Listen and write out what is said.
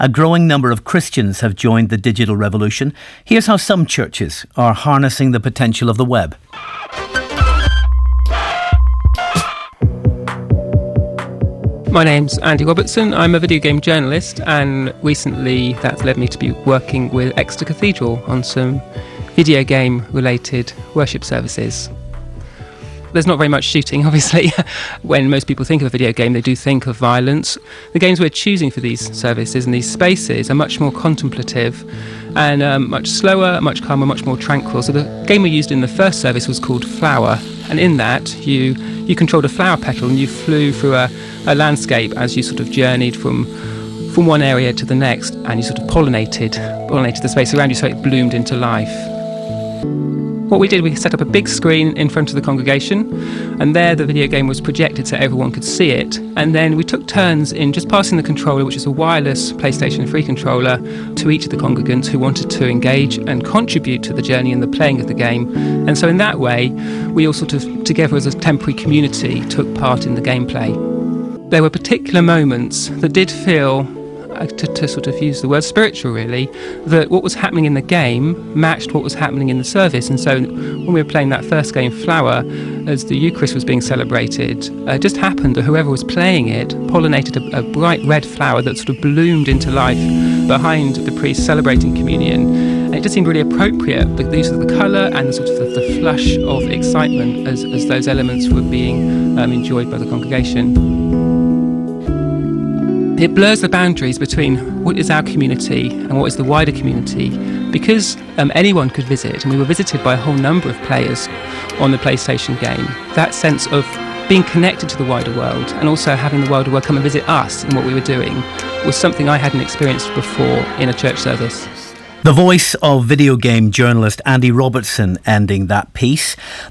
A growing number of Christians have joined the digital revolution. Here's how some churches are harnessing the potential of the web. My name's Andy Robertson. I'm a video game journalist, and recently that's led me to be working with Exeter Cathedral on some video game related worship services. There's not very much shooting, obviously. When most people think of a video game, they do think of violence. The games we're choosing for these services and these spaces are much more contemplative and much slower, much calmer, much more tranquil. So the game we used in the first service was called Flower, and in that you controlled a flower petal and you flew through a landscape as you sort of journeyed from one area to the next, and you sort of pollinated the space around you so it bloomed into life. What we did, we set up a big screen in front of the congregation, and there the video game was projected so everyone could see it. And then we took turns in just passing the controller, which is a wireless PlayStation 3 controller, to each of the congregants who wanted to engage and contribute to the journey and the playing of the game. And so in that way, we all sort of, together as a temporary community, took part in the gameplay. There were particular moments that did feel, to sort of use the word spiritual really, that what was happening in the game matched what was happening in the service. And so when we were playing that first game, Flower, as the Eucharist was being celebrated, it just happened that whoever was playing it pollinated a bright red flower that sort of bloomed into life behind the priest celebrating communion. And it just seemed really appropriate, the use of the colour and the sort of the flush of excitement as those elements were being enjoyed by the congregation. It blurs the boundaries between what is our community and what is the wider community, because anyone could visit, and we were visited by a whole number of players on the PlayStation game. That sense of being connected to the wider world and also having the wider world come and visit us and what we were doing was something I hadn't experienced before in a church service. The voice of video game journalist Andy Robertson ending that piece.